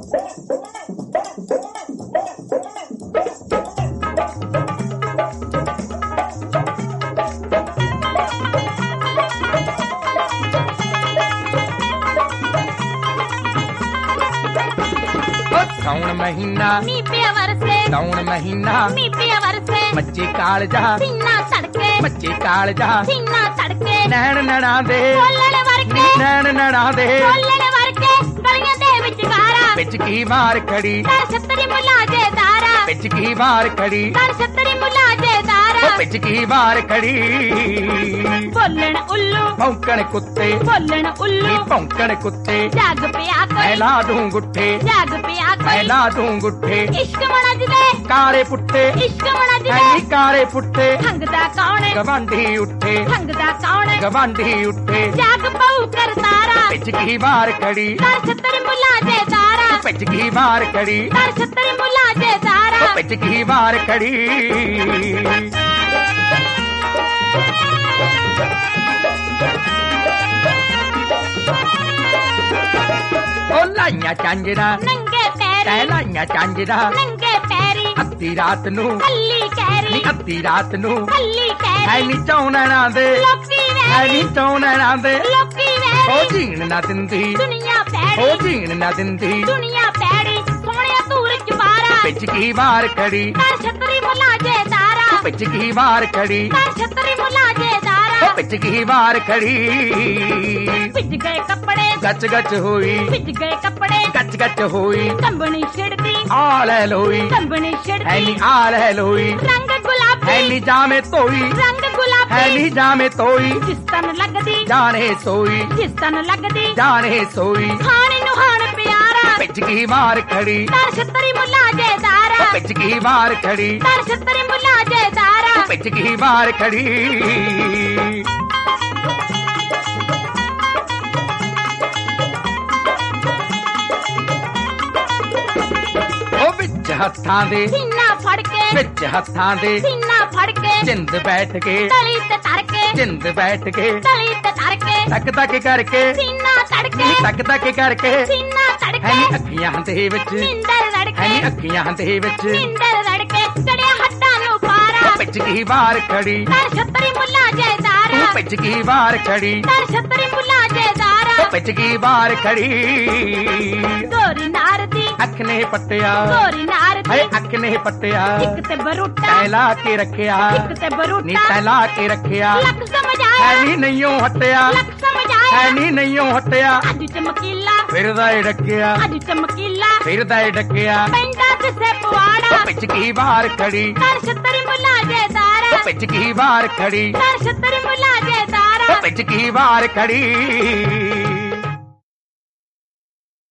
साउन महीना नी पिया वरसे साउन महीना नी पिया वरसे मच्चे कालजा सीना तड़के मच्चे कालजा सीना तड़के नैन नड़ा दे बोलण वरके नैन नड़ा दे बोलण वरके गलियां दे विच गारा विच की मार खड़ी कर छतरी मुलाजे दारा विच की मार खड़ी कर छतरी मुलाजे दारा विच की मार खड़ी बोलण उल्लू भौंकण कुत्ते बोलण उल्लू भौंकण कुत्ते जाग पिया कोई मैं ला दूं गुट्ठे जाग पिया मैं कोई ला दूं गुट्ठे इश्क मनज दे काले पुट्टे इश्क मनज दे ऐनी काले पुट्टे हंगदा कौन है गवांढी उठे हंगदा कौन है गवांढी उठे जाग पऊ कर तारा विच की मार खड़ी कर छतरी मुलाजे दारा विच की मार खड़ी कर छतरी मुलाजे दारा विच की मार खड़ी ओ लाइया चांजरा नंगे पैरी लाइया चांजरा नंगे पैरी अद्धी रात नू हल्ली कैरी नी अद्धी रात नू हल्ली है कैरी नी चौनना दे लोकी है नी वैरी चौनना दे लोकी ओ वैरी जीण ना दिंदी दुनिया ओ पैड़ी जीण ना दिंदी दुनिया पैड़ी सोहणिया तूर चबारा विच की मार खड़ी कर छतरी मुलाजे दारा विच की मार खड़ी कर छतरी मुलाजे दारा विच की मार खड़ी भिज गए कपड़े गच गच होई भिज गए कपड़े गच गच होई कंबनी छिड़ती आल है लोई कंबनी है छिड़ती नी आल है लोई रंग है गुलाबी नी जामे तोई रंग है गुलाबी नी जामे तोई जिस तन लगदी जाने सोई जिस तन लगदी जाने सोई खाने नुहान प्यारा विच की मार खड़ी कर छतरी मुलाजे दारा विच की मार खड़ी कर छतरी मुलाजे दारा विच की मार खड़ी ओ विच हत्थां दे सीना फड़ के विच हत्थां दे सीना फड़ के जिंद बैठ के तली ते तर के जिंद बैठ के तली ते तर के तक तक करके सीना तड़के तक तक करके सीना है तड़के नी अखियां दे विच निंदर है रड़के नी अखियां दे विच निंदर रड़के चढ़िया हड्डां नु पारा विच की मार खड़ी कर छतरी मुलाजे दारा विच की मार खड़ी कर छतरी मुलाजे दारा विच की मार खड़ी गोरी नार दी अख ने पट्टिया गोरी नार है दी अख ने पट्टिया एक ते बरूटा तैला के रखिया एक ते नी बरूटा तैला के रखिया लक है समझाया नी नईयों हटिया लक समझाया है नी नईयों हटिया अज चमकीला फिरदा ही डकिया अज चमकीला फिरदा ही डकिया पेंडा ते से पवाड़ा विच की मार खड़ी कर छतरी मुलाजे दारा विच की मार खड़ी कर छतरी मुलाजे दारा विच की मार खड़ी